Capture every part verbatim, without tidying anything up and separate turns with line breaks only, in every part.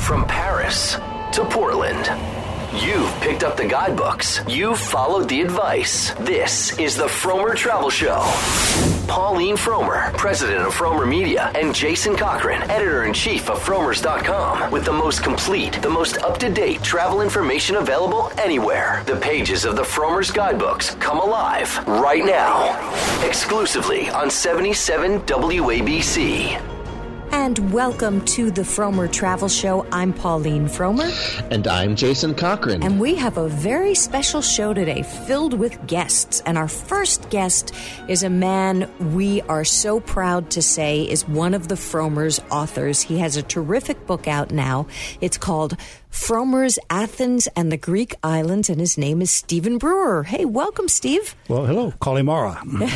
From Paris to Portland, you've picked up the guidebooks. You've followed the advice. This is the Frommer Travel Show. Pauline Frommer, president of Frommer Media, and Jason Cochran, editor-in-chief of Frommers dot com, with the most complete, the most up-to-date travel information available anywhere. The pages of the Frommers guidebooks come alive right now, exclusively on seventy-seven W A B C.
And welcome to the Frommer Travel Show. I'm Pauline Frommer.
And I'm Jason Cochran.
And we have a very special show today filled with guests. And our first guest is a man we are so proud to say is one of the Frommer's authors. He has a terrific book out now. It's called Frommer's Athens and the Greek Islands, and his name is Stephen Brewer. Hey, welcome, Steve.
Well, hello, Kalimara.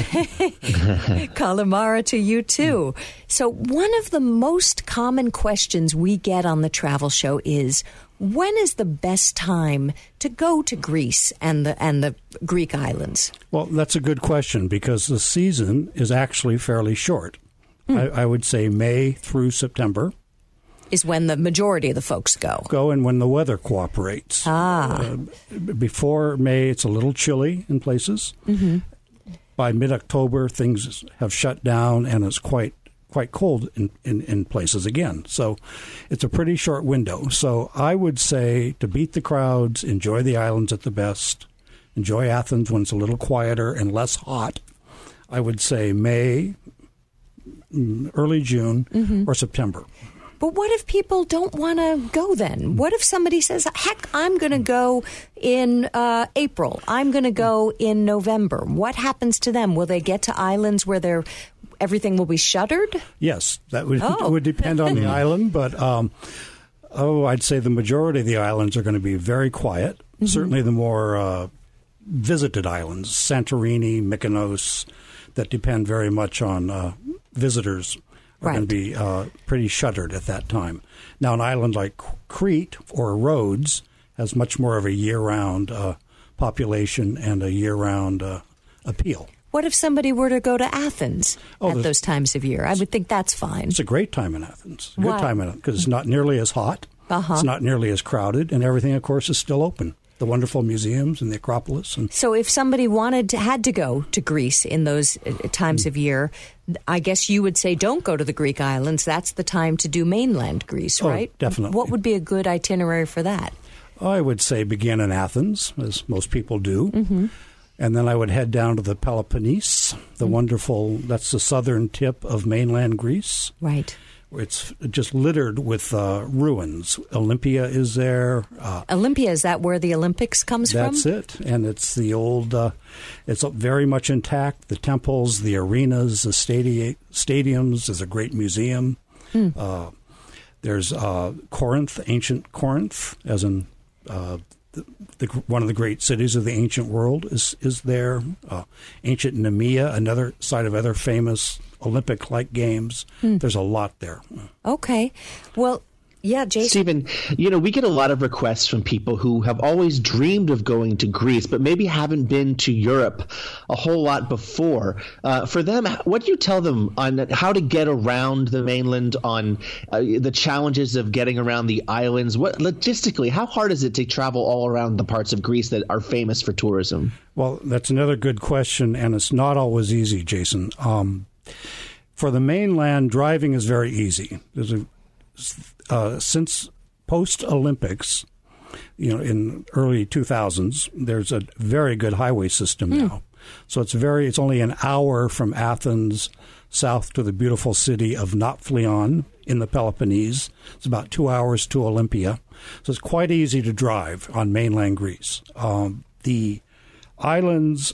Kalimara to you, too. So one of the most common questions we get on the travel show is, when is the best time to go to Greece and the and the Greek islands?
Well, that's a good question, because the season is actually fairly short. Hmm. I, I would say May through September
is when the majority of the folks go.
Go and when the weather cooperates.
Ah.
Uh, before May, it's a little chilly in places.
Mm-hmm.
By mid-October, things have shut down, and it's quite quite cold in, in, in places again. So it's a pretty short window. So I would say to beat the crowds, enjoy the islands at the best, enjoy Athens when it's a little quieter and less hot. I would say May, early June, mm-hmm. or September.
But what if people don't want to go then? What if somebody says, heck, I'm going to go in uh, April. I'm going to go in November. What happens to them? Will they get to islands where they're, everything will be shuttered?
Yes, that would,
oh.
would depend on the island. But, um, oh, I'd say the majority of the islands are going to be very quiet. Mm-hmm. Certainly the more uh, visited islands, Santorini, Mykonos, that depend very much on uh, visitors, are
right.
going to be uh, pretty shuttered at that time. Now, an island like Crete or Rhodes has much more of a year-round uh, population and a year-round uh, appeal.
What if somebody were to go to Athens
oh,
at those times of year? I would think that's fine.
It's a great time in Athens. A
Why?
good time in Athens because it's not nearly as hot.
Uh-huh.
It's not nearly as crowded, and everything, of course, is still open. The wonderful museums and the Acropolis. And
so if somebody wanted to, had to go to Greece in those times of year, I guess you would say don't go to the Greek islands. That's the time to do mainland Greece,
oh,
right?
Definitely.
What would be a good itinerary for that?
I would say begin in Athens, as most people do.
Mm-hmm.
And then I would head down to the Peloponnese, the mm-hmm. wonderful, that's the southern tip of mainland Greece.
Right.
It's just littered with uh, ruins. Olympia is there. Uh,
Olympia, is that where the Olympics comes
that's
from?
That's it. And it's the old, uh, it's very much intact. The temples, the arenas, the stadi- stadiums. There's a great museum.
Hmm.
Uh, there's uh, Corinth, ancient Corinth, as in uh, the, the, one of the great cities of the ancient world is, is there. Uh, ancient Nemea, another site of other famous Olympic-like games. Hmm. There's a lot there.
Okay. Well, yeah, Jason.
Stephen, you know, we get a lot of requests from people who have always dreamed of going to Greece, but maybe haven't been to Europe a whole lot before. Uh, for them, what do you tell them on how to get around the mainland, on uh, the challenges of getting around the islands? What logistically, how hard is it to travel all around the parts of Greece that are famous for tourism?
Well, that's another good question, and it's not always easy, Jason. Um, for the mainland, driving is very easy. There's a Uh, since post-Olympics, you know, in early two thousands, there's a very good highway system mm. now. So it's very, it's only an hour from Athens south to the beautiful city of Nafplion in the Peloponnese. It's about two hours to Olympia. So it's quite easy to drive on mainland Greece. Um, the islands,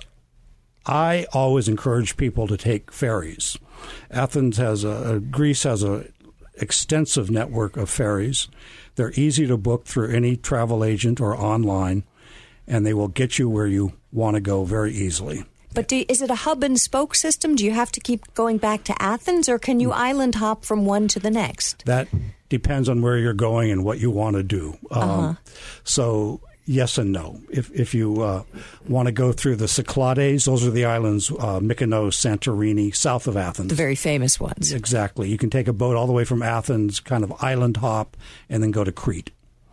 I always encourage people to take ferries. Athens has a, Greece has a extensive network of ferries. They're easy to book through any travel agent or online, and they will get you where you want to go very easily.
But do, is it a hub and spoke system? Do you have to keep going back to Athens, or can you mm. island hop from one to the next?
That depends on where you're going and what you want to do. Um,
uh-huh.
So yes and no. If if you uh, want to go through the Cyclades, those are the islands, uh, Mykonos, Santorini, south of Athens.
The very famous ones.
Exactly. You can take a boat all the way from Athens, kind of island hop, and then go to Crete.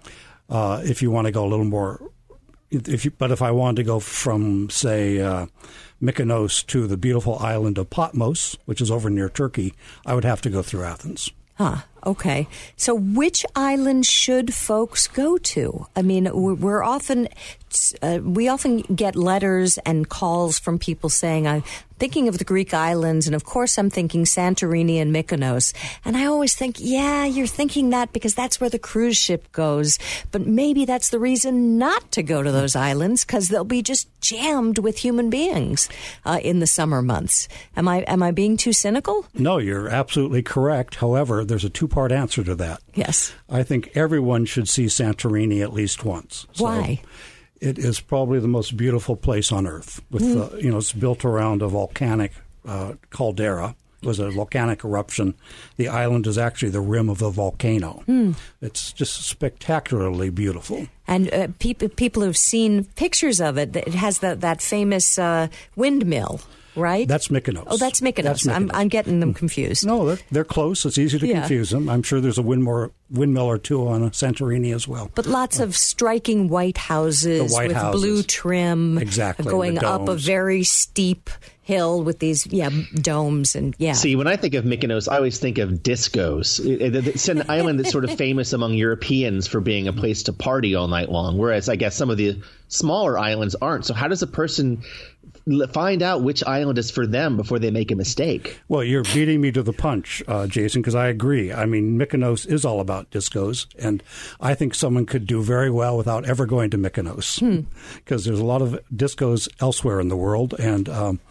Uh, if you want to go a little more, if you, but if I wanted to go from, say, uh, Mykonos to the beautiful island of Patmos, which is over near Turkey, I would have to go through Athens.
Huh. Okay. So which island should folks go to? I mean, we're often, uh, we often get letters and calls from people saying, I'm thinking of the Greek islands, and of course I'm thinking Santorini and Mykonos. And I always think, yeah, you're thinking that because that's where the cruise ship goes. But maybe that's the reason not to go to those islands, because they'll be just jammed with human beings uh, in the summer months. Am I, am I being too cynical?
No, you're absolutely correct. However, there's a two part answer to that.
Yes.
I think everyone should see Santorini at least once.
Why?
So it is probably the most beautiful place on earth. With mm. the, you know, it's built around a volcanic uh, caldera. It was a volcanic eruption. The island is actually the rim of a volcano. Mm. It's just spectacularly beautiful. And
uh, people people who've seen pictures of it, it has that that famous uh, windmill. Right?
That's Mykonos.
Oh, that's Mykonos.
That's Mykonos.
I'm, I'm getting them confused.
No, they're, they're close. It's easy to yeah. confuse them. I'm sure there's a windmill, windmill or two on a Santorini as well.
But lots uh, of striking white houses
white
with
houses.
blue trim.
Exactly.
Going up a very steep hill with these yeah domes and yeah.
See, when I think of Mykonos, I always think of discos. It, it, it's an island that's sort of famous among Europeans for being a place to party all night long, whereas I guess some of the smaller islands aren't. So how does a person find out which island is for them before they make a mistake?
Well, you're beating me to the punch, uh, Jason, because I agree. I mean, Mykonos is all about discos, and I think someone could do very well without ever going to Mykonos, because hmm. there's a lot of discos elsewhere in the world, and um,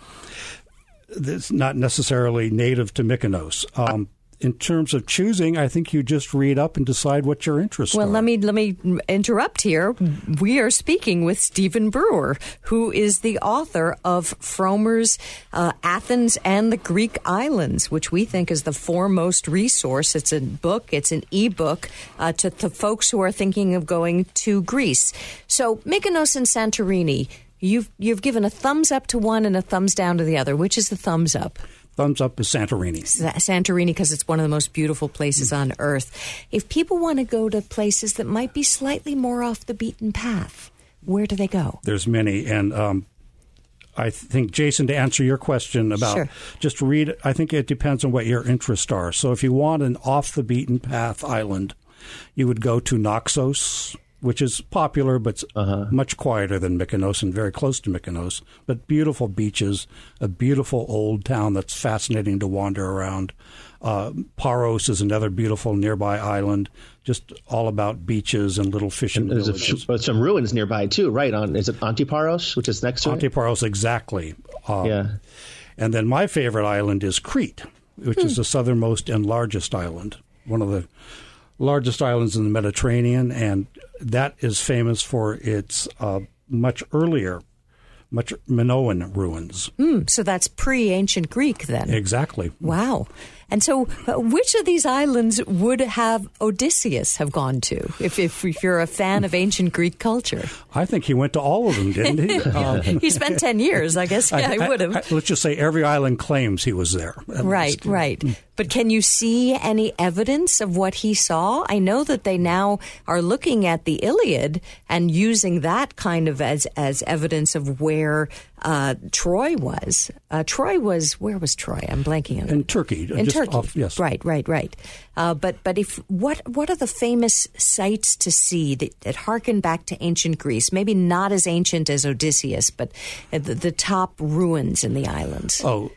it's not necessarily native to Mykonos. Um, in terms of choosing, I think you just read up and decide what your interests
well,
are.
Well, let me let me interrupt here. We are speaking with Stephen Brewer, who is the author of Frommer's uh, Athens and the Greek Islands, which we think is the foremost resource. It's a book. It's an e-book uh, to, to folks who are thinking of going to Greece. So Mykonos and Santorini, you've you've given a thumbs up to one and a thumbs down to the other. Which is the thumbs up?
Thumbs up is Santorini.
Santorini, because it's one of the most beautiful places on earth. If people want to go to places that might be slightly more off the beaten path, where do they go?
There's many. And um, I think, Jason, to answer your question about
sure.
just read, I think it depends on what your interests are. So if you want an off the beaten path island, you would go to Naxos, which is popular, but uh-huh. much quieter than Mykonos and very close to Mykonos. But beautiful beaches, a beautiful old town that's fascinating to wander around. Uh, Paros is another beautiful nearby island, just all about beaches and little fishing
and there's
villages.
A, some ruins nearby, too, right? On Is it Antiparos, which is next to it?
Antiparos, exactly. Um,
yeah.
And then my favorite island is Crete, which hmm. is the southernmost and largest island, one of the largest islands in the Mediterranean, and that is famous for its uh, much earlier, much Minoan ruins.
Mm, so that's pre-ancient Greek then?
Exactly.
Wow. And so uh, which of these islands would have Odysseus have gone to, if, if, if you're a fan of ancient Greek culture?
I think he went to all of them, didn't he? um,
he spent ten years, I guess. Yeah, I, I would have.
I, let's just say every island claims he was there.
Right, least. right. But can you see any evidence of what he saw? I know that they now are looking at the Iliad and using that kind of as, as evidence of where uh, Troy was. Uh, Troy was, where was Troy? I'm blanking on it.
In Turkey.
In
just
Turkey.
Off, yes.
Right, right, right. Uh, but but if what what are the famous sites to see that, that harken back to ancient Greece? Maybe not as ancient as Odysseus, but the, the top ruins in the islands.
Oh,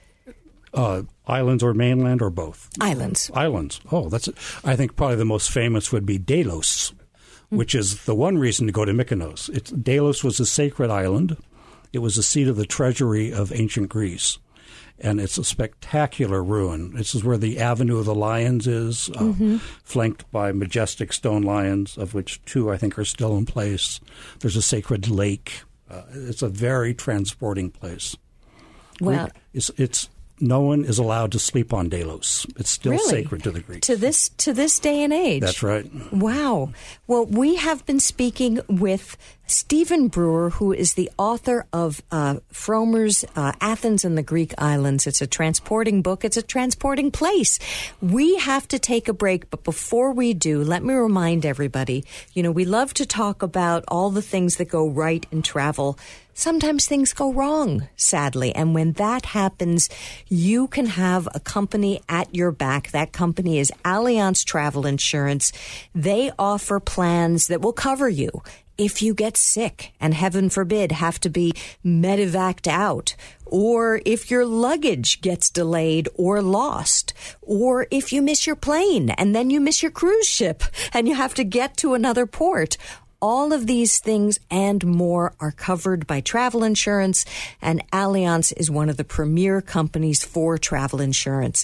uh, islands or mainland or both?
Islands.
Islands. Oh, that's. I think probably the most famous would be Delos, mm-hmm. which is the one reason to go to Mykonos. It's, Delos was a sacred island. It was the seat of the treasury of ancient Greece. And it's a spectacular ruin. This is where the Avenue of the Lions is, uh, mm-hmm. flanked by majestic stone lions, of which two, I think, are still in place. There's a sacred lake. Uh, it's a very transporting place.
Wow.
It's, it's no one is allowed to sleep on Delos. It's still
Really?
sacred to the Greeks.
To this to this day and age.
That's right.
Wow. Well, we have been speaking with Stephen Brewer, who is the author of uh, Frommer's uh, Athens and the Greek Islands. It's a transporting book. It's a transporting place. We have to take a break, but before we do, let me remind everybody, you know, we love to talk about all the things that go right in travel. Sometimes things go wrong, sadly. And when that happens, you can have a company at your back. That company is Allianz Travel Insurance. They offer plans that will cover you if you get sick and, heaven forbid, have to be medevaced out, or if your luggage gets delayed or lost, or if you miss your plane and then you miss your cruise ship and you have to get to another port. All of these things and more are covered by travel insurance, and Allianz is one of the premier companies for travel insurance.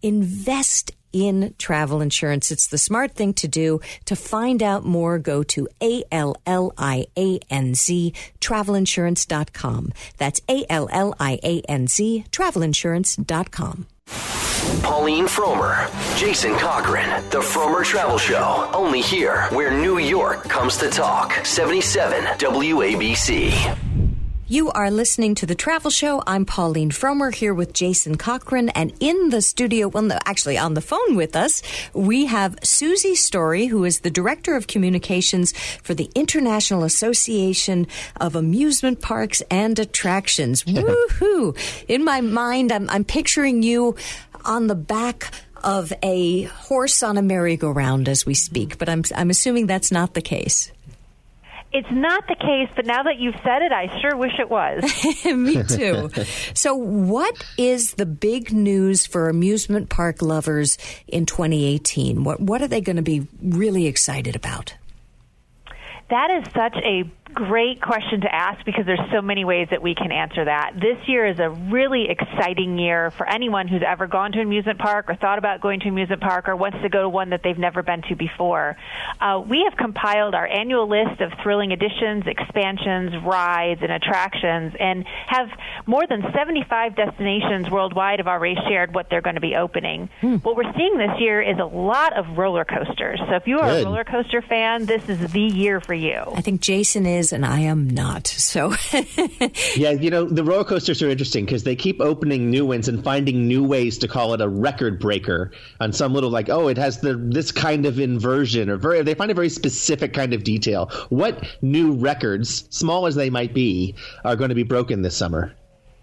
Invest in travel insurance. It's the smart thing to do. To find out more, go to A L L I A N Z travel insurance dot com. That's A L L I A N Z travel insurance dot com.
Pauline Frommer, Jason Cochran, The Frommer Travel Show. Only here, where New York comes to talk. seventy-seven W A B C.
You are listening to The Travel Show. I'm Pauline Frommer here with Jason Cochran. And in the studio, well, no, actually on the phone with us, we have Susie Story, who is the Director of Communications for the International Association of Amusement Parks and Attractions. Woohoo! In my mind, I'm, I'm picturing you on the back of a horse on a merry-go-round as we speak, but I'm, I'm assuming that's not the case.
It's not the case, but now that you've said it, I sure wish it was.
Me too. So what is the big news for amusement park lovers in twenty eighteen? What what are they going to be really excited about?
That is such a great question to ask because there's so many ways that we can answer that. This year is a really exciting year for anyone who's ever gone to an amusement park or thought about going to an amusement park or wants to go to one that they've never been to before. Uh, we have compiled our annual list of thrilling additions, expansions, rides, and attractions, and have more than seventy-five destinations worldwide have already shared what they're going to be opening. Hmm. What we're seeing this year is a lot of roller coasters. So if you are Good. a roller coaster fan, this is the year for you.
I think Jason is, and I am not. So,
yeah, you know, the roller coasters are interesting because they keep opening new ones and finding new ways to call it a record breaker on some little like, oh, it has the this kind of inversion or very. They find a very specific kind of detail. What new records, small as they might be, are going to be broken this summer?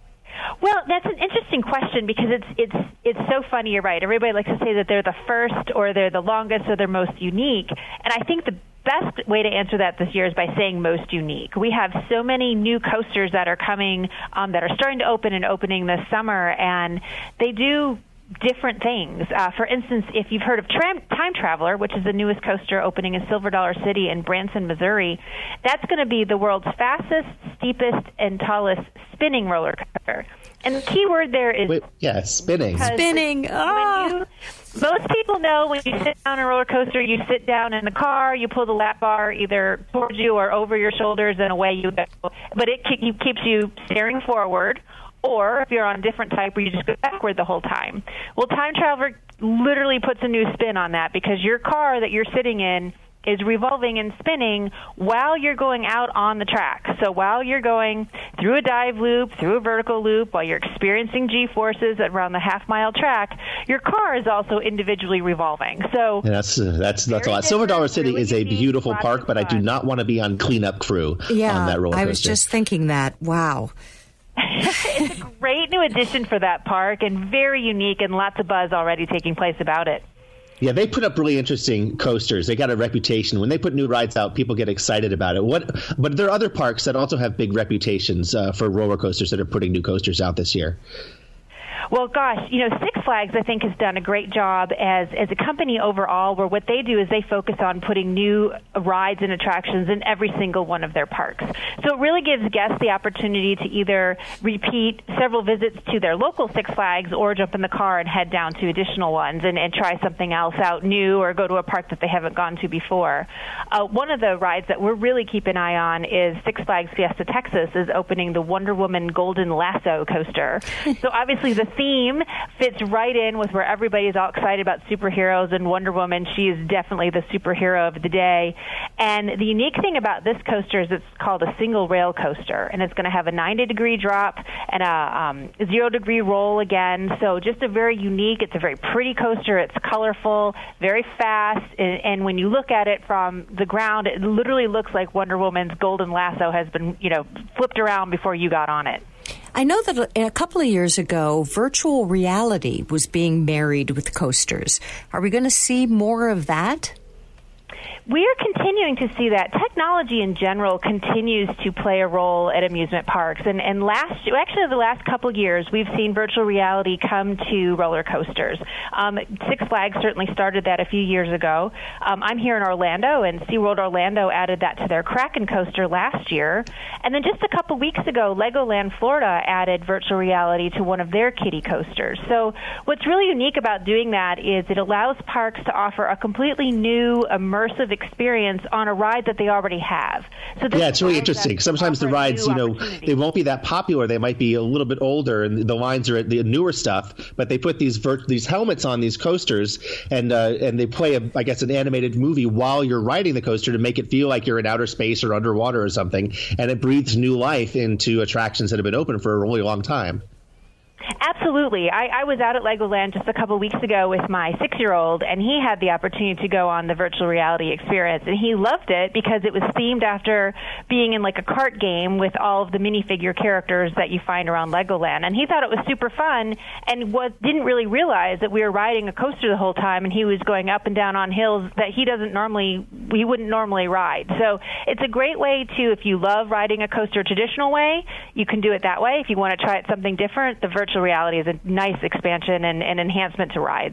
Well, that's an interesting question because it's it's it's so funny. You're right. Everybody likes to say that they're the first or they're the longest or they're most unique, and I think the best way to answer that this year is by saying most unique. We have so many new coasters that are coming um, that are starting to open and opening this summer, and they do different things. Uh, for instance, if you've heard of Tram- Time Traveler, which is the newest coaster opening in Silver Dollar City in Branson, Missouri, that's going to be the world's fastest, steepest, and tallest spinning roller coaster. And the key word there is...
Wait, yeah, spinning.
Spinning. Oh.
When you, most people know when you sit down on a roller coaster, you sit down in the car, you pull the lap bar either towards you or over your shoulders, and away you go. But it keeps you staring forward. Or if you're on a different type where you just go backward the whole time. Well, Time Traveler literally puts a new spin on that because your car that you're sitting in is revolving and spinning while you're going out on the track. So while you're going through a dive loop, through a vertical loop, while you're experiencing G-forces around the half-mile track, your car is also individually revolving. So
yeah, that's uh, that's that's a lot. Silver Dollar City really is a beautiful park, but I do not want to be on cleanup crew
yeah,
on that roller coaster.
I was just thinking that. Wow.
It's a great new addition for that park and very unique, and lots of buzz already taking place about it.
Yeah, they put up really interesting coasters. They got a reputation. When they put new rides out, people get excited about it. What? But there are other parks that also have big reputations uh, for roller coasters that are putting new coasters out this year.
Well, gosh, you know, Six Flags, I think, has done a great job as as a company overall, where what they do is they focus on putting new rides and attractions in every single one of their parks. So it really gives guests the opportunity to either repeat several visits to their local Six Flags or jump in the car and head down to additional ones and, and try something else out new or go to a park that they haven't gone to before. Uh, one of the rides that we're really keeping an eye on is Six Flags Fiesta Texas is opening the Wonder Woman Golden Lasso coaster. So obviously the theme fits right in with where everybody's all excited about superheroes, and Wonder Woman, she is definitely the superhero of the day. And the unique thing about this coaster is it's called a single rail coaster, and it's going to have a ninety degree drop and a um, zero degree roll again. So just a very unique, it's a very pretty coaster. It's colorful, very fast, and, and when you look at it from the ground, it literally looks like Wonder Woman's golden lasso has been, you know, flipped around before you got on it.
I know that a couple of years ago, virtual reality was being married with coasters. Are we going to see more of that?
We are continuing to see that. Technology in general continues to play a role at amusement parks. And, and last, actually the last couple of years, we've seen virtual reality come to roller coasters. Um, Six Flags certainly started that a few years ago. Um, I'm here in Orlando, and SeaWorld Orlando added that to their Kraken coaster last year. And then just a couple weeks ago, Legoland Florida added virtual reality to one of their kiddie coasters. So what's really unique about doing that is it allows parks to offer a completely new, immersive experience on a ride that they already have. So
yeah, it's really interesting. Sometimes the rides, you know, they won't be that popular. They might be a little bit older, and the lines are the newer stuff. But they put these vert- these helmets on these coasters, and uh, and they play, a, I guess, an animated movie while you're riding the coaster to make it feel like you're in outer space or underwater or something. And it breathes new life into attractions that have been open for a really long time.
Absolutely. I, I was out at Legoland just a couple of weeks ago with my six-year-old, and he had the opportunity to go on the virtual reality experience, and he loved it because it was themed after being in like a cart game with all of the minifigure characters that you find around Legoland, and he thought it was super fun and was, didn't really realize that we were riding a coaster the whole time, and he was going up and down on hills that he doesn't normally, he wouldn't normally ride. So it's a great way to, if you love riding a coaster a traditional way, you can do it that way. If you want to try it something different, the virtual reality is a nice expansion and, and enhancement to rides.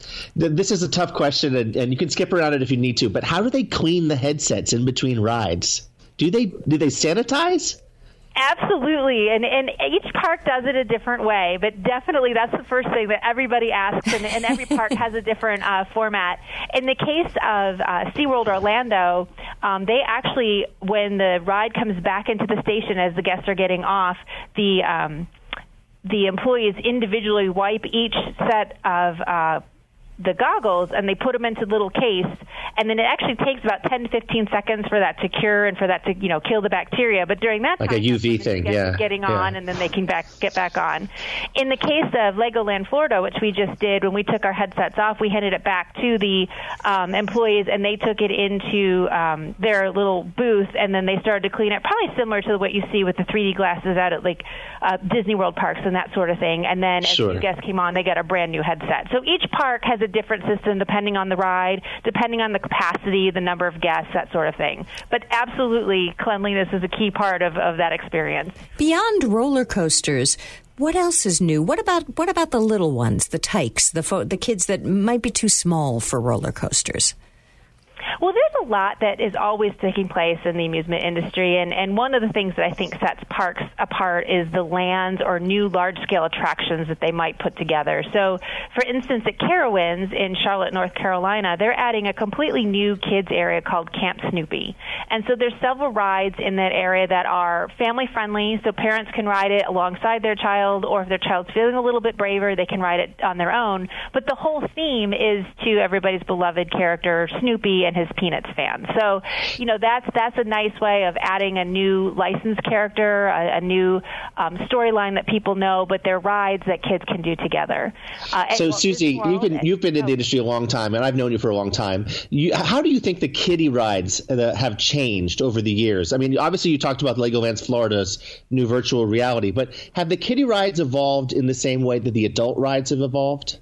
This is a tough question, and, and you can skip around it if you need to, but how do they clean the headsets in between rides? Do they do they sanitize?
Absolutely, and, and each park does it a different way, but definitely that's the first thing that everybody asks, and, and every park has a different uh, format. In the case of uh, SeaWorld Orlando, um, they actually, when the ride comes back into the station as the guests are getting off, the um, the employees individually wipe each set of uh, the goggles, and they put them into a little case, and then it actually takes about ten to fifteen seconds for that to cure and for that to, you know, kill the bacteria. But during that
like
time,
a U V thing, yeah,
getting
yeah.
on, and then they can back get back on. In the case of Legoland Florida, which we just did, when we took our headsets off, we handed it back to the um, employees, and they took it into um, their little booth, and then they started to clean it, probably similar to what you see with the three D glasses out at like uh, Disney World parks and that sort of thing. And then as
sure.
new guests came on, they got a brand new headset. So each park has a different system depending on the ride, depending on the capacity, the number of guests, that sort of thing. But absolutely, cleanliness is a key part of, of that experience.
Beyond roller coasters, what else is new? What about what about the little ones, the tykes, the fo- the kids that might be too small for roller coasters?
Well, there's a lot that is always taking place in the amusement industry, and, and one of the things that I think sets parks apart is the lands or new large-scale attractions that they might put together. So, for instance, at Carowinds in Charlotte, North Carolina, they're adding a completely new kids area called Camp Snoopy. And so there's several rides in that area that are family-friendly, so parents can ride it alongside their child, or if their child's feeling a little bit braver, they can ride it on their own. But the whole theme is to everybody's beloved character, Snoopy, and his Peanuts fans. So, you know, that's that's a nice way of adding a new licensed character, a, a new um, storyline that people know, but they're rides that kids can do together. Uh,
so, Susie, you can, you've been in the industry a long time, and I've known you for a long time. You, how do you think the kiddie rides uh, have changed over the years? I mean, obviously you talked about Legoland Florida's new virtual reality, but have the kiddie rides evolved in the same way that the adult rides have evolved?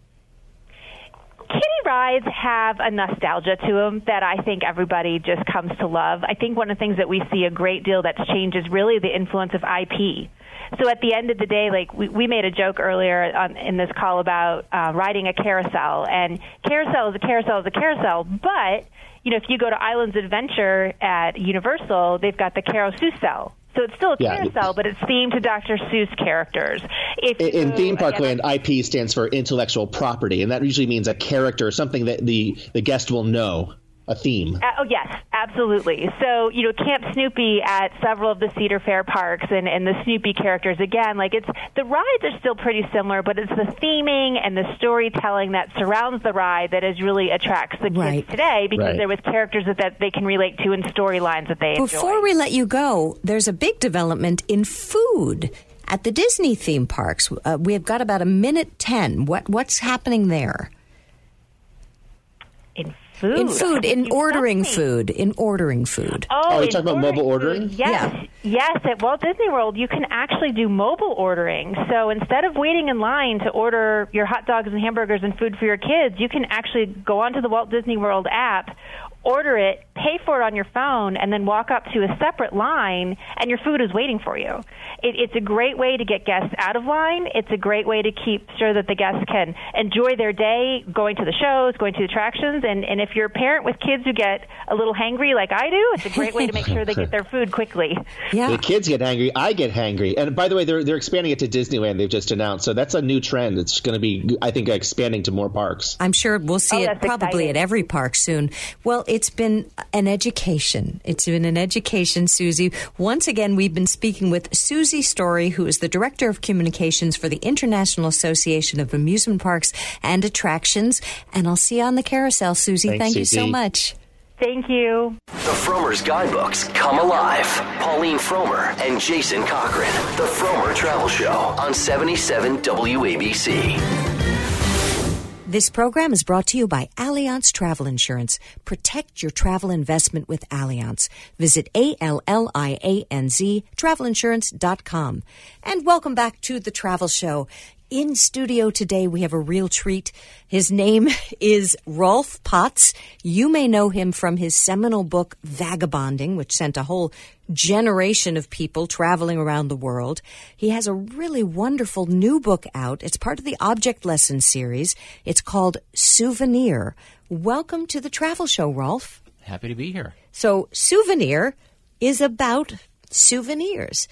Kiddie rides have a nostalgia to them that I think everybody just comes to love. I think one of the things that we see a great deal that's changed is really the influence of I P. So at the end of the day, like we, we made a joke earlier on, in this call about uh, riding a carousel, and carousel is a carousel is a carousel, but you know, if you go to Islands Adventure at Universal, they've got the Carousel. So it's still a
yeah.
carousel, but it's themed to Doctor Seuss characters. If
in
you,
theme park
again,
land, I P stands for intellectual property, and that usually means a character, something that the, the guest will know a theme.
Uh, oh, yes, absolutely. So, you know, Camp Snoopy at several of the Cedar Fair parks and, and the Snoopy characters, again, like it's the rides are still pretty similar, but it's the theming and the storytelling that surrounds the ride that is really attracts the kids
Right.
today, because
Right.
they're with characters that, that they can relate to and storylines that they enjoy.
Before we let you go, there's a big development in food at the Disney theme parks. Uh, we have got about a minute ten. What What's happening there?
In food.
In food, in
You
ordering
got me.
food, in ordering food.
Oh,
Oh, you're
in
talking about mobile
food.
ordering?
Yes.
Yeah.
Yes, at Walt Disney World, you can actually do mobile ordering. So instead of waiting in line to order your hot dogs and hamburgers and food for your kids, you can actually go onto the Walt Disney World app, order it, pay for it on your phone, and then walk up to a separate line, and your food is waiting for you. It, it's a great way to get guests out of line. It's a great way to keep sure that the guests can enjoy their day going to the shows, going to the attractions. And, and if you're a parent with kids who get a little hangry like I do, it's a great way to make sure they get their food quickly.
Yeah.
The kids get angry. I get hangry. And by the way, they're they're expanding it to Disneyland. They've just announced. So that's a new trend. It's going to be, I think, expanding to more parks.
I'm sure we'll see
Oh,
it
that's
probably
exciting.
at every park soon. Well, it's been an education. It's been an education, Susie. Once again, we've been speaking with Susie Story, who is the Director of Communications for the International Association of Amusement Parks and Attractions. And I'll see you on the carousel, Susie.
Thanks,
Thank you so
Susie.
much.
Thank you.
The Frommer's Guidebooks come alive. Pauline Frommer and Jason Cochran. The Frommer Travel Show on seventy-seven W A B C.
This program is brought to you by Allianz Travel Insurance. Protect your travel investment with Allianz. Visit A L L I A N Z travel insurance dot com. And welcome back to the Travel Show. In studio today, we have a real treat. His name is Rolf Potts. You may know him from his seminal book, Vagabonding, which sent a whole generation of people traveling around the world. He has a really wonderful new book out. It's part of the Object Lesson series. It's called Souvenir. Welcome to the Travel Show, Rolf.
Happy to be here.
So, Souvenir is about souvenirs.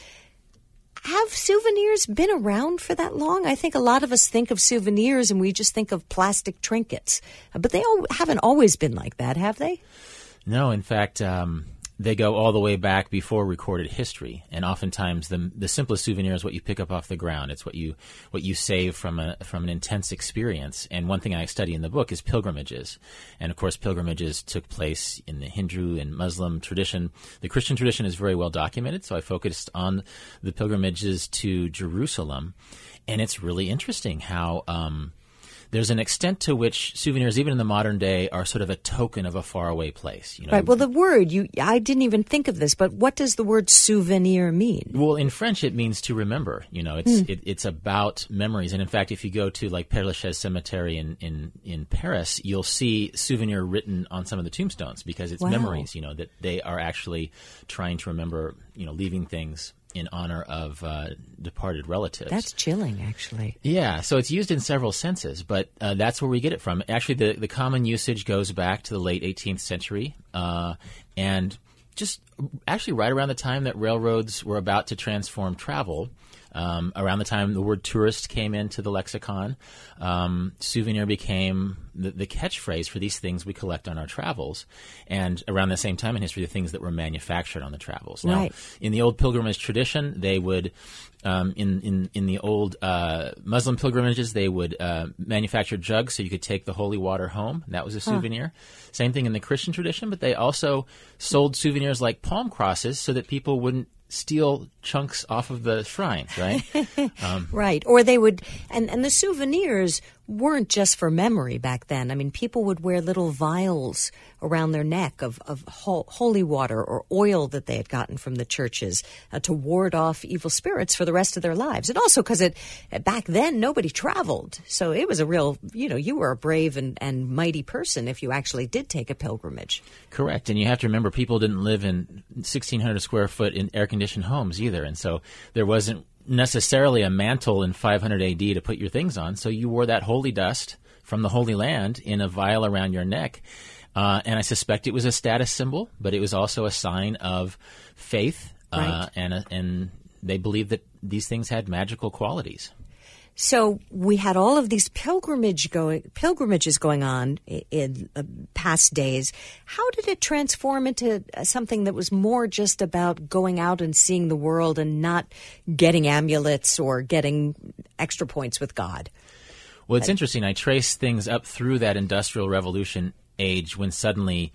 Have souvenirs been around for that long? I think a lot of us think of souvenirs and we just think of plastic trinkets. But they all, haven't always been like that, have they?
No, in fact, um, they go all the way back before recorded history, and oftentimes the the simplest souvenir is what you pick up off the ground. It's what you what you save from a from an intense experience. And one thing I study in the book is pilgrimages, and of course, pilgrimages took place in the Hindu and Muslim tradition. The Christian tradition is very well documented, so I focused on the pilgrimages to Jerusalem, and it's really interesting how. Um, There's an extent to which souvenirs, even in the modern day, are sort of a token of a faraway place. You know?
Right. Well, the word, you I didn't even think of this, but what does the word souvenir mean?
Well, in French, it means to remember. You know, it's
Mm.
it, it's about memories. And in fact, if you go to like Père Lachaise Cemetery in, in, in Paris, you'll see souvenir written on some of the tombstones because it's
Wow.
memories. You know, that they are actually trying to remember. You know, leaving things in honor of uh, departed relatives.
That's chilling, actually.
Yeah, so it's used in several senses, but uh, that's where we get it from. Actually, the, the common usage goes back to the late eighteenth century, uh, and just actually right around the time that railroads were about to transform travel, um, around the time the word tourist came into the lexicon, um, souvenir became the, the catchphrase for these things we collect on our travels. And around the same time in history, the things that were manufactured on the travels. Now,
Right.
in the old pilgrimage tradition, they would, um, in, in, in the old uh, Muslim pilgrimages, they would uh, manufacture jugs so you could take the holy water home. That was a souvenir. Same thing in the Christian tradition, but they also sold souvenirs like palm crosses so that people wouldn't steal chunks off of the shrines, right?
Right. Or they would, and, and the souvenirs weren't just for memory back then. I mean, people would wear little vials around their neck of, of ho- holy water or oil that they had gotten from the churches uh, to ward off evil spirits for the rest of their lives. And also because it back then, nobody traveled. So it was a real, you know, you were a brave and, and mighty person if you actually did take a pilgrimage.
Correct. And you have to remember, people didn't live in sixteen hundred square foot in air-conditioned homes either. And so there wasn't necessarily a mantle in five hundred A D to put your things on. So you wore that holy dust from the Holy Land in a vial around your neck. Uh, and I suspect it was a status symbol, but it was also a sign of faith. Uh,
Right.
and, uh, and they believed that these things had magical qualities.
So we had all of these pilgrimage going, pilgrimages going on in, in uh, past days. How did it transform into something that was more just about going out and seeing the world and not getting amulets or getting extra points with God?
Well, it's interesting. I trace things up through that Industrial Revolution age when suddenly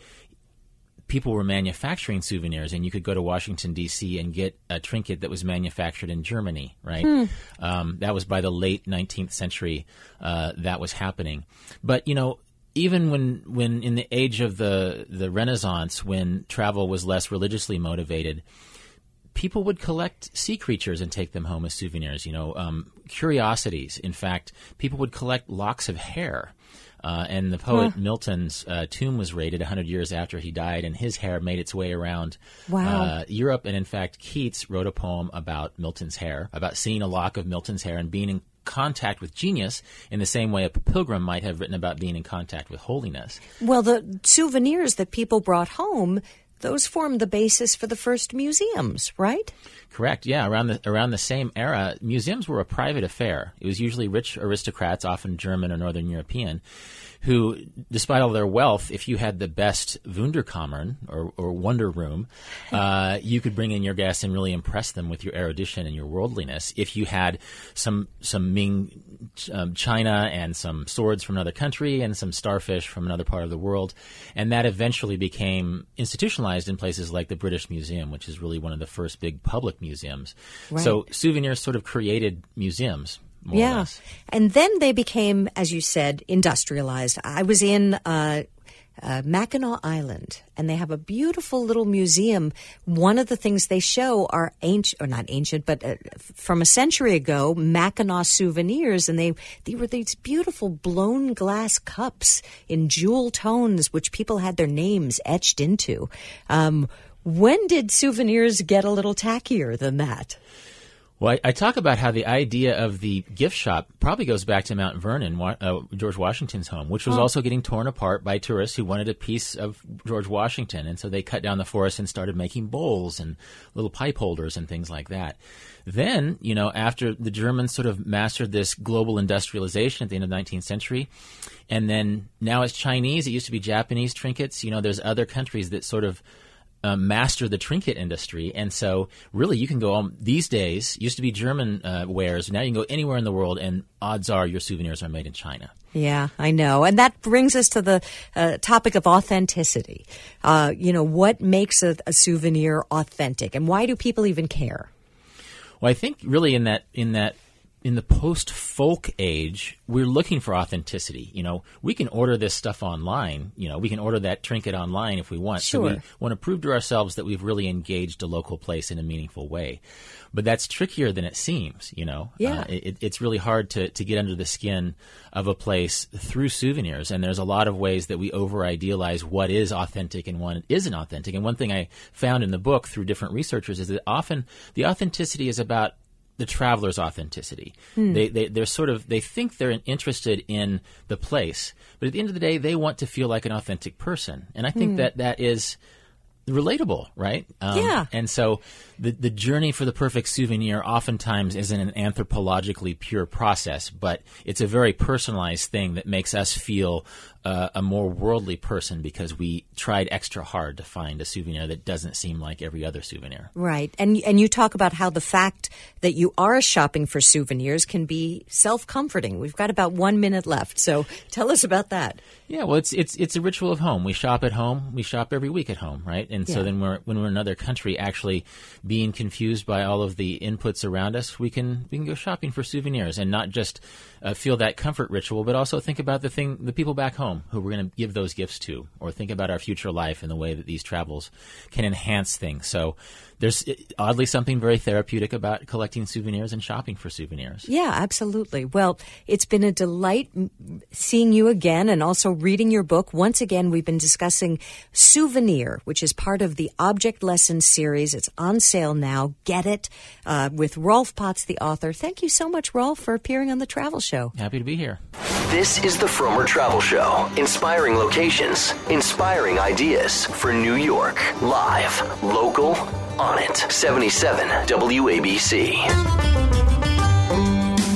people were manufacturing souvenirs, and you could go to Washington, D C and get a trinket that was manufactured in Germany, right? Hmm. Um, that was by the late nineteenth century uh, that was happening. But, you know, even when, when in the age of the, the Renaissance, when travel was less religiously motivated, people would collect sea creatures and take them home as souvenirs, you know, um, curiosities. In fact, people would collect locks of hair. Uh, and the poet huh. Milton's uh, tomb was raided one hundred years after he died, and his hair made its way around
wow.
uh, Europe. And in fact, Keats wrote a poem about Milton's hair, about seeing a lock of Milton's hair and being in contact with genius in the same way a pilgrim might have written about being in contact with holiness.
Well, the souvenirs that people brought home, those formed the basis for the first museums, right?
Correct. Yeah, around the around the same era, museums were a private affair. It was usually rich aristocrats, often German or Northern European, who, despite all their wealth, if you had the best Wunderkammern or, or wonder room, uh, you could bring in your guests and really impress them with your erudition and your worldliness. If you had some some Ming um, China and some swords from another country and some starfish from another part of the world, and that eventually became institutionalized in places like the British Museum, which is really one of the first big public museums. Right. So souvenirs sort of created museums. More
yeah.
or less.
And then they became, as you said, industrialized. I was in uh, uh, Mackinac Island, and they have a beautiful little museum. One of the things they show are ancient, or not ancient, but uh, from a century ago, Mackinac souvenirs. And they, they were these beautiful blown glass cups in jewel tones, which people had their names etched into. Um, when did souvenirs get a little tackier than that?
Well, I, I talk about how the idea of the gift shop probably goes back to Mount Vernon, uh, George Washington's home, which was oh. also getting torn apart by tourists who wanted a piece of George Washington. And so they cut down the forest and started making bowls and little pipe holders and things like that. Then, you know, after the Germans sort of mastered this global industrialization at the end of the nineteenth century, and then now it's Chinese, it used to be Japanese trinkets. You know, there's other countries that sort of Uh, master the trinket industry, and so really you can go on these days. Used to be German uh, wares, now you can go anywhere in the world, and odds are your souvenirs are made in China.
Yeah, I know, and that brings us to the uh, topic of authenticity. Uh, you know, what makes a, a souvenir authentic, and why do people even care?
Well, I think really in that in that. In the post-folk age, we're looking for authenticity. You know, we can order this stuff online. You know, we can order that trinket online if we want.
Sure.
So we want to prove to ourselves that we've really engaged a local place in a meaningful way. But that's trickier than it seems, you know.
Yeah.
Uh, it, it's really hard to, to get under the skin of a place through souvenirs. And there's a lot of ways that we over-idealize what is authentic and what isn't authentic. And one thing I found in the book through different researchers is that often the authenticity is about the traveler's authenticity. Hmm. They, they, they're sort of, they think they're interested in the place, but at the end of the day, they want to feel like an authentic person. And I think hmm. that that is relatable, right? Um,
yeah.
And so the the journey for the perfect souvenir oftentimes isn't an anthropologically pure process, but it's a very personalized thing that makes us feel uh, a more worldly person because we tried extra hard to find a souvenir that doesn't seem like every other souvenir.
Right. And and you talk about how the fact that you are shopping for souvenirs can be self-comforting. We've got about one minute left, so tell us about that.
Yeah, well, it's it's it's a ritual of home. We shop at home. We shop every week at home, right? And so yeah. then we're, when we're in another country, actually being confused by all of the inputs around us, we can we can go shopping for souvenirs and not just uh, feel that comfort ritual, but also think about the thing, the people back home who we're going to give those gifts to, or think about our future life and the way that these travels can enhance things. So there's oddly something very therapeutic about collecting souvenirs and shopping for souvenirs.
Yeah, absolutely. Well, it's been a delight seeing you again and also reading your book. Once again, we've been discussing Souvenir, which is part of the Object Lessons series. It's on sale now. Get it uh, with Rolf Potts, the author. Thank you so much, Rolf, for appearing on The Travel Show.
Happy to be here.
This is the Frommer Travel Show. Inspiring locations, inspiring ideas for New York. Live, local, on it. seventy-seven W A B C.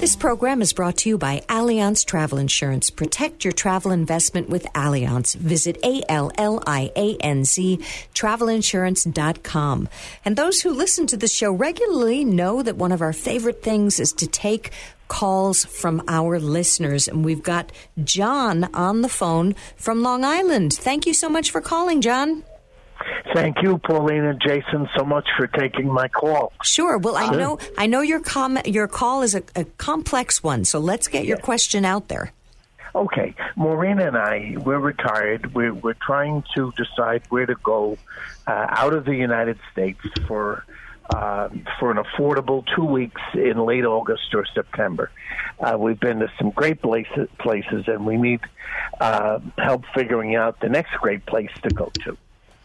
This program is brought to you by Allianz Travel Insurance. Protect your travel investment with Allianz. Visit A L L I A N Z, travel insurance dot com. And those who listen to the show regularly know that one of our favorite things is to take calls from our listeners. And we've got John on the phone from Long Island. Thank you so much for calling, John.
Thank you, Pauline and Jason, so much for taking my call.
Sure. Well, I know I know your com- your call is a, a complex one, so let's get your question out there.
Okay. Maureen and I, we're retired. We're, we're trying to decide where to go uh, out of the United States for uh, for an affordable two weeks in late August or September. Uh, we've been to some great places, places and we need uh, help figuring out the next great place to go to.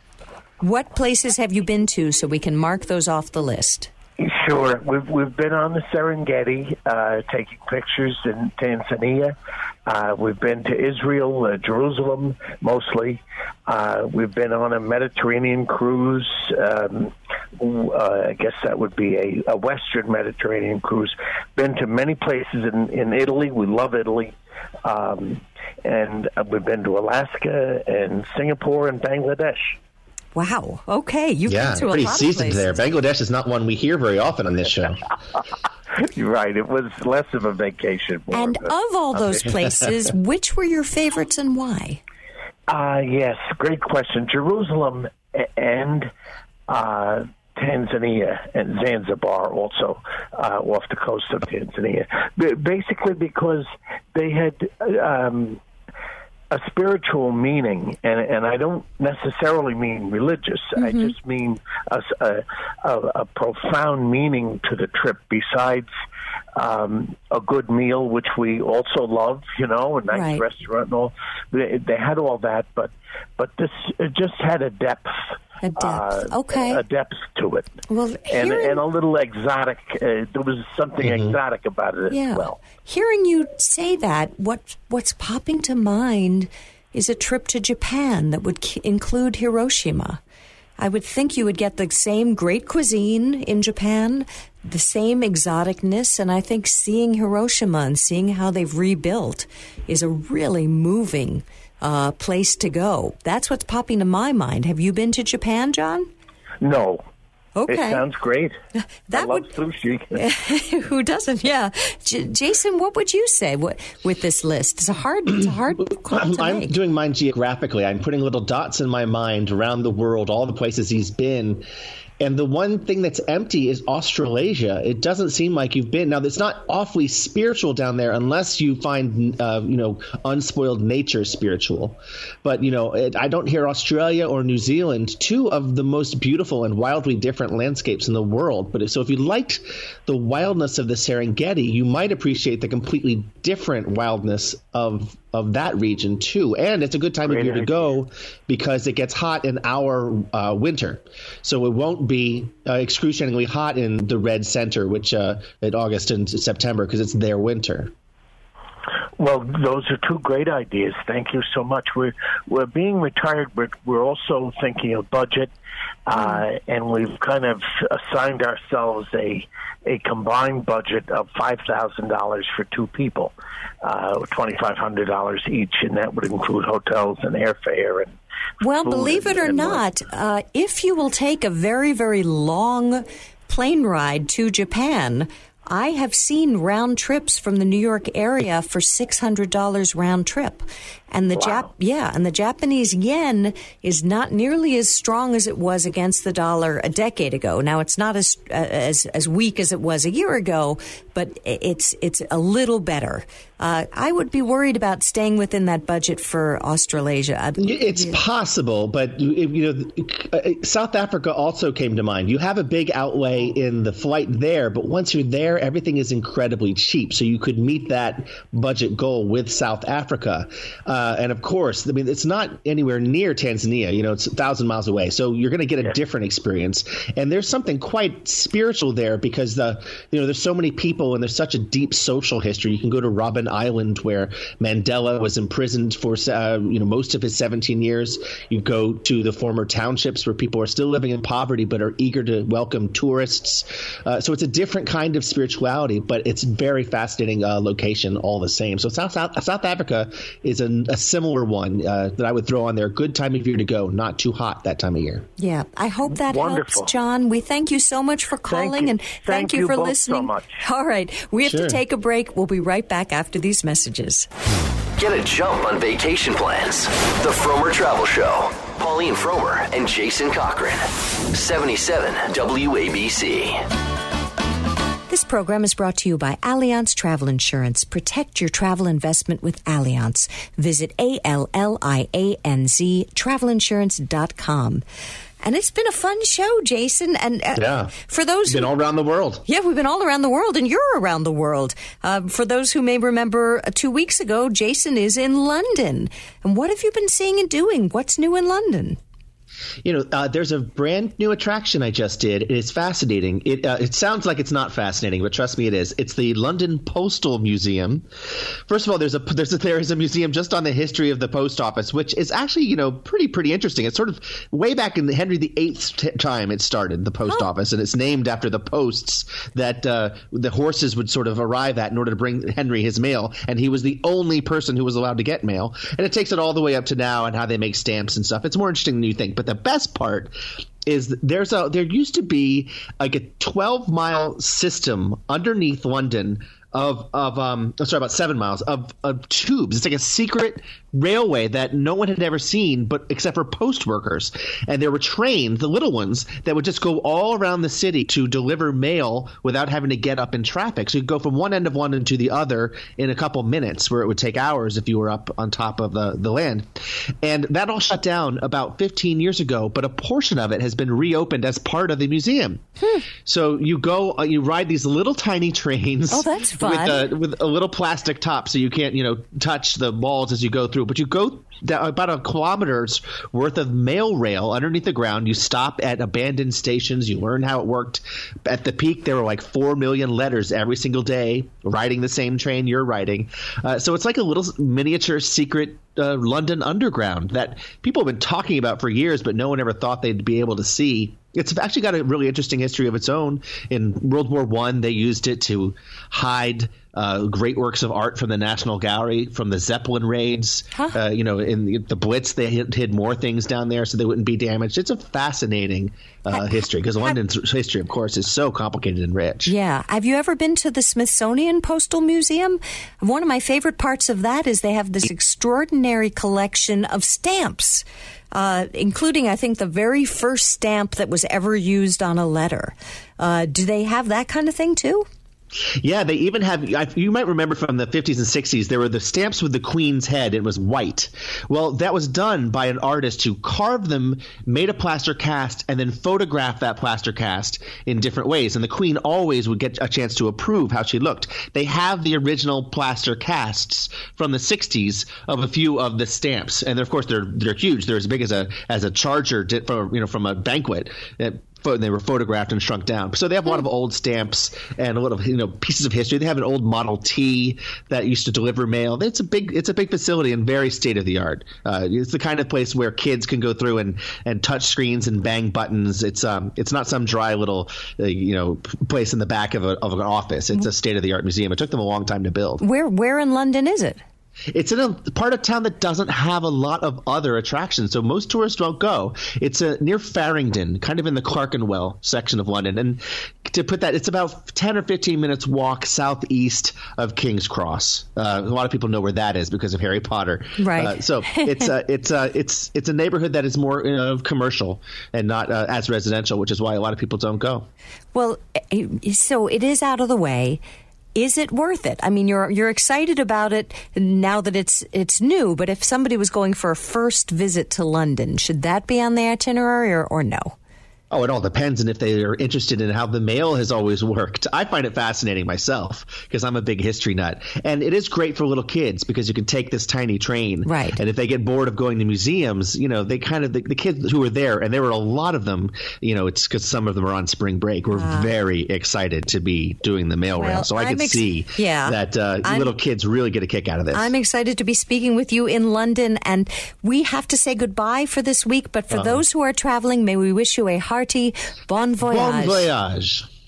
What places have you been to so we can mark those off the list?
Sure. We've we've been on the Serengeti, uh, taking pictures in Tanzania. Uh, we've been to Israel, uh, Jerusalem, mostly. Uh, we've been on a Mediterranean cruise. Um, uh, I guess that would be a, a Western Mediterranean cruise. Been to many places in, in Italy. We love Italy. Um, and uh, we've been to Alaska and Singapore and Bangladesh.
Wow. Okay. You've
yeah,
been to a
pretty
lot
seasoned
of places.
there. Bangladesh is not one we hear very often on this show.
You're right. It was less of a vacation. More
And
of, a,
of all those places, which were your favorites and why?
Uh, yes, great question. Jerusalem and uh, Tanzania and Zanzibar also uh, off the coast of Tanzania. Basically because they had um, a spiritual meaning, and, and I don't necessarily mean religious. Mm-hmm. I just mean a, a, a, a profound meaning to the trip besides um, a good meal, which we also love, you know, a nice
right.
restaurant and all. They, they had all that, but but this it just had a depth.
A depth,
uh,
okay.
A depth to it.
Well,
and,
hearing...
and a little exotic. Uh, there was something
mm-hmm.
exotic about it
yeah.
as well.
Hearing you say that, what what's popping to mind is a trip to Japan that would k- include Hiroshima. I would think you would get the same great cuisine in Japan, the same exoticness, and I think seeing Hiroshima and seeing how they've rebuilt is a really moving uh, place to go. That's what's popping to my mind. Have you been to Japan, John?
No.
Okay.
It sounds great.
That
I love
would,
sushi.
Who doesn't? Yeah. J- Jason, what would you say what, with this list? It's a hard, it's a hard call
I'm,
to
I'm
make.
doing mine geographically. I'm putting little dots in my mind around the world, all the places he's been. And the one thing that's empty is Australasia. It doesn't seem like you've been. Now, it's not awfully spiritual down there unless you find, uh, you know, unspoiled nature spiritual. But, you know, it, I don't hear Australia or New Zealand, two of the most beautiful and wildly different landscapes in the world. But if, so if you liked the wildness of the Serengeti, you might appreciate the completely different wildness of of that region too. And it's a good time
Great
of year
idea.
to go because it gets hot in our uh, winter. So it won't be uh, excruciatingly hot in the red center, which uh, in August and September, because it's their winter.
Well, those are two great ideas. Thank you so much. We're we're being retired, but we're also thinking of budget, uh, and we've kind of assigned ourselves a a combined budget of five thousand dollars for two people, uh, twenty five hundred dollars each, and that would include hotels and airfare and.
Well,
food
believe it
and,
or
and
not, uh, if you will take a very, very long plane ride to Japan, I have seen round trips from the New York area for six hundred dollars round trip. And the
Wow.
Jap- yeah, and the Japanese yen is not nearly as strong as it was against the dollar a decade ago. Now it's not as uh, as as weak as it was a year ago, but it's it's a little better. Uh, I would be worried about staying within that budget for Australasia. I'd-
It's possible, but you know, South Africa also came to mind. You have a big outlay in the flight there, but once you're there, everything is incredibly cheap. So you could meet that budget goal with South Africa. Uh, Uh, and of course, I mean, it's not anywhere near Tanzania. You know, it's a thousand miles away. So you're going to get a yeah. different experience. And there's something quite spiritual there because, the, you know, there's so many people and there's such a deep social history. You can go to Robben Island where Mandela was imprisoned for, uh, you know, most of his seventeen years. You go to the former townships where people are still living in poverty but are eager to welcome tourists. Uh, so it's a different kind of spirituality, but it's very fascinating uh, location all the same. So South, South, South Africa is a a similar one uh, that I would throw on there. Good time of year to go, not too hot that time of year.
Yeah, I hope that
Wonderful.
helps, John. We thank you so much for calling
thank
and thank,
thank
you,
you
for
both
listening.
So much.
All right, we have
sure.
to take a break. We'll be right back after these messages.
Get a jump on vacation plans. The Fromer Travel Show. Pauline Fromer and Jason Cochran. seventy-seven W A B C.
This program is brought to you by Allianz Travel Insurance. Protect your travel investment with Allianz. Visit A L L I A N Z travel insurance dot com. And it's been a fun show, Jason. And uh,
yeah,
for those
been
who,
all around the world.
Yeah, we've been all around the world, and you're around the world. Uh, for those who may remember, uh, two weeks ago, Jason is in London. And what have you been seeing and doing? What's new in London?
You know, uh, there's a brand new attraction I just did. It is fascinating. It uh, it sounds like it's not fascinating, but trust me, it is. It's the London Postal Museum. First of all, there's a there's a, there is a museum just on the history of the post office, which is actually, you know, pretty pretty interesting. It's sort of way back in the Henry the Eighth t- time it started, the post
oh.
office, and it's named after the posts that uh, the horses would sort of arrive at in order to bring Henry his mail, and he was the only person who was allowed to get mail. And it takes it all the way up to now and how they make stamps and stuff. It's more interesting than you think, but the best part is there's a there used to be like a twelve mile system underneath London of of um sorry about seven miles of of tubes. It's like a secret railway that no one had ever seen, but except for post workers. And there were trains, the little ones, that would just go all around the city to deliver mail without having to get up in traffic. So you'd go from one end of London to the other in a couple minutes, where it would take hours if you were up on top of the, the land. And that all shut down about fifteen years ago, but a portion of it has been reopened as part of the museum. Hmm. So you go, uh, you ride these little tiny trains.
Oh, that's fun.
With a, with a little plastic top, so you can't, you know, touch the walls as you go through. But you go down about a kilometer's worth of mail rail underneath the ground. You stop at abandoned stations. You learn how it worked. At the peak, there were like four million letters every single day riding the same train you're riding. Uh, so it's like a little miniature secret uh, London Underground that people have been talking about for years, but no one ever thought they'd be able to see. It's actually got a really interesting history of its own. In World War One, they used it to hide uh, great works of art from the National Gallery from the Zeppelin raids. Huh. Uh, you know, in the, the Blitz, they hid, hid more things down there so they wouldn't be damaged. It's a fascinating uh, history because London's history, of course, is so complicated and rich.
Yeah. Have you ever been to the Smithsonian Postal Museum? One of my favorite parts of that is they have this extraordinary collection of stamps. Uh, including, I think, the very first stamp that was ever used on a letter. Uh, do they have that kind of thing, too?
Yeah, they even have – you might remember from the fifties and sixties, there were the stamps with the Queen's head. It was white. Well, that was done by an artist who carved them, made a plaster cast, and then photographed that plaster cast in different ways. And the Queen always would get a chance to approve how she looked. They have the original plaster casts from the sixties of a few of the stamps. And, of course, they're they're huge. They're as big as a as a charger did for, you know, from a banquet. It, They were photographed and shrunk down. So they have a lot of old stamps and a lot of, you know, pieces of history. They have an old Model T that used to deliver mail. It's a big it's a big facility and very state of the art. Uh, it's the kind of place where kids can go through and, and touch screens and bang buttons. It's um it's not some dry little uh, you know place in the back of a, of an office. It's a state of the art museum. It took them a long time to build.
Where where in London is it?
It's in a part of town that doesn't have a lot of other attractions, so most tourists won't go. It's uh, near Farringdon, kind of in the Clerkenwell section of London. And to put that, it's about ten or fifteen minutes walk southeast of King's Cross. Uh, a lot of people know where that is because of Harry Potter.
Right.
Uh, so it's uh, it's uh, it's it's a neighborhood that is more uh, commercial and not uh, as residential, which is why a lot of people don't go.
Well, so it is out of the way. Is it worth it? I mean, you're you're excited about it now that it's it's new, but if somebody was going for a first visit to London, should that be on the itinerary or, or no?
Oh, it all depends on if they are interested in how the mail has always worked. I find it fascinating myself because I'm a big history nut. And it is great for little kids because you can take this tiny train.
Right.
And if they get bored of going to museums, you know, they kind of, the, the kids who were there, and there were a lot of them, you know, it's because some of them are on spring break, were uh, very excited to be doing the mail
well,
round. So I
I'm
could
ex-
see
yeah,
that uh, little kids really get a kick out of this.
I'm excited to be speaking with you in London. And we have to say goodbye for this week. But for uh-huh. those who are traveling, may we wish you a hearty bon voyage.
Bon voyage.